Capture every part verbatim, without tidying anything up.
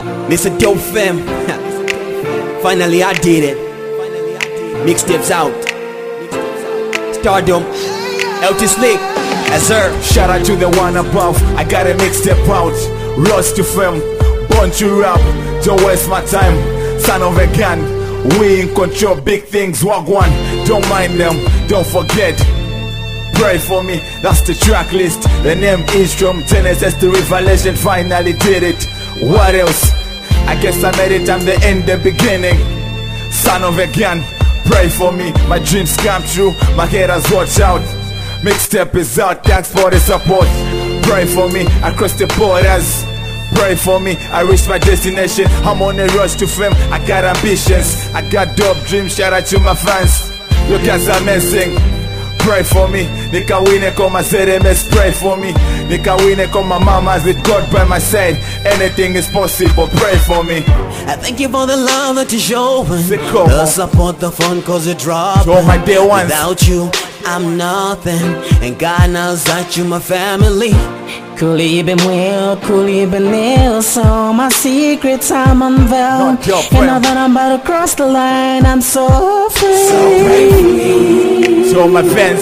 Mister Dope Fam. Finally I did it. Mixtapes out. Stardom. L T Slick. As her. Shout out to the one above. I got a mixtape out. Lost to fam. Born to rap. Don't waste my time. Son of a gun. We in control. Big things. Walk one. Don't mind them. Don't forget. Pray for me, that's the track list. The name is from Genesis to Revelation. Finally did it. What else? I guess I made it, I'm the end, the beginning. Son of a gun, pray for me. My dreams come true, my haters watch out. Mixtape is out, thanks for the support. Pray for me, I crossed the borders. Pray for me, I reached my destination. I'm on a rush to fame, I got ambitions. I got dope dreams, shout out to my fans. You guys are amazing. Pray for me, nika wine koma Z M S. Pray for me, nika wine koma mamas. With God by my side, anything is possible. Pray for me. I thank you for the love that you're showing, Sicko. the support, the fun, cause it dropped. To all my dear ones. Without you, I'm nothing, and God knows that you my family. Could even well, could even ill. So my secrets I'm unveiled. Not your And friend. now that I'm about to cross the line, I'm so free. So pray for me. To all my fans,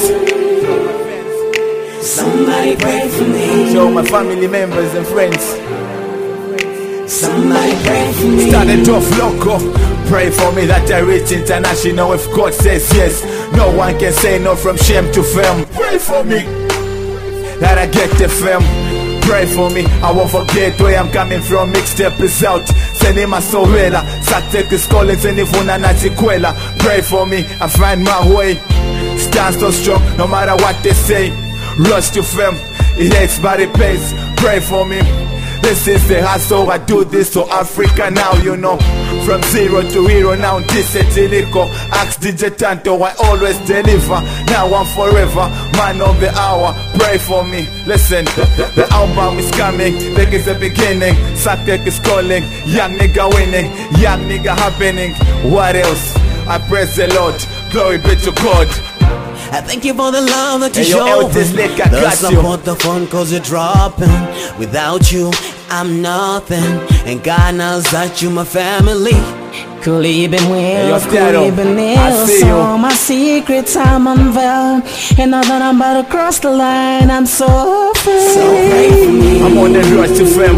Somebody pray for me. to all my family members and friends. Somebody pray for me. Started off loco. Pray for me that I reach international. If God says yes, no one can say no from shame to fame. Pray for me that I get the fame. Pray for me, I won't forget where I'm coming from. Mixtape is out, sending my soruela. Satek is calling, sending funa na chikwela. Pray for me, I find my way. Stand so strong, no matter what they say. Rush to fame, it hates but it pays. Pray for me, this is the hustle. I do this to Africa now, you know. From zero to hero now, this is Tilico. Ask D J Tanto, I always deliver. Now I'm forever, man of the hour. Pray for me, listen, the, the album is coming. This is the beginning, Satek is calling. Young nigga winning, young nigga happening. What else? I praise the Lord, glory be to God. I thank you for the love that you Hey, yo, showing, L T Slick, I the got you. support, the fun, cause you're dropping. Without you, I'm nothing, and God knows that you my family. Could even Hey, well, yo, could Stereo, even I ill. see So you. my secrets I'm unveiled. And now that I'm about to cross the line, I'm so free. So pray for me. I'm on the road to fame.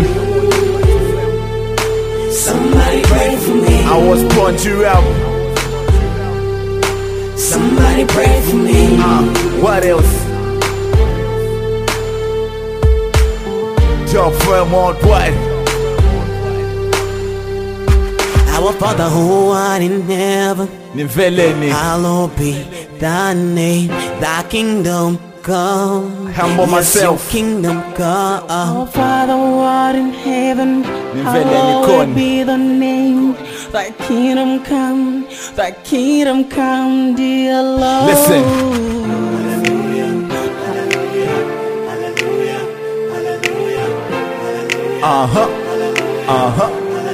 Somebody pray for me. I was born to rap. Somebody pray for me. Uh, what else? Job firm worldwide. Our Father who art in heaven, Niveleni. hallowed be thy name. Thy kingdom come. Humble Yes, myself. your kingdom come. Oh, Father, who art in heaven, Nivelle hallowed Nikon. be the name. Thy kingdom come, thy kingdom come, dear Lord. Listen. Uh-huh. Uh-huh.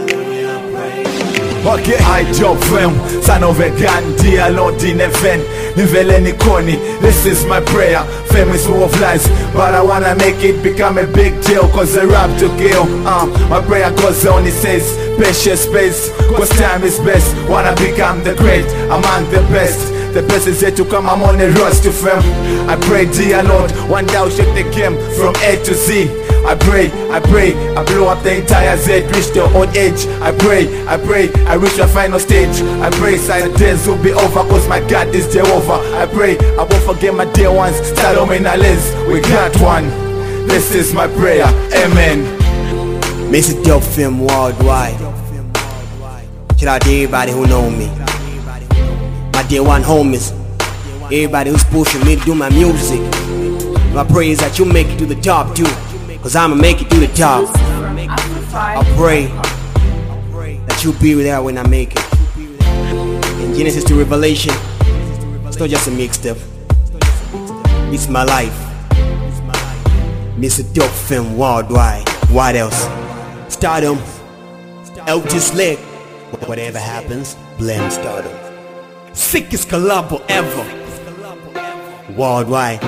Okay, I job firm, son of a gun, dear Lord in heaven. Niveleni Koni, this is my prayer. Fame is full of lies, but I wanna make it become a big deal. Cause I rap to kill. Uh, my prayer goes on, it says, patience space, cause time is best. Wanna become the great, among the best. The best is yet to come, I'm on a rush to fame. I pray, dear Lord, one day I'll shake the game from A to Z. I pray, I pray, I blow up the entire Z, reach the old age. I pray, I pray, I reach the final stage. I pray, silent days will be over, cause my God is Jehovah. I pray, I won't forget my dear ones. Start in our list, we got one. This is my prayer, amen. Mister Dope Fam worldwide. Shout out to everybody who know me. My dear one homies. Everybody who's pushing me to do my music. My prayer is that you make it to the top too, cause I'ma make it to the top. I pray that you'll be there when I make it. In Genesis to Revelation, it's not just a mixtape. It's my life. Mister Dope Fam worldwide. What else? Stardom. L T Slick. Whatever happens, blame Stardom. Sickest collabo ever. Worldwide.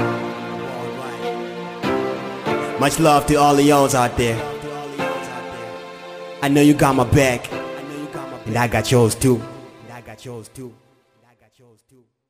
Much love to all the y'alls out there. I know you got my back, and I got yours too. And I got yours too. And I got yours too.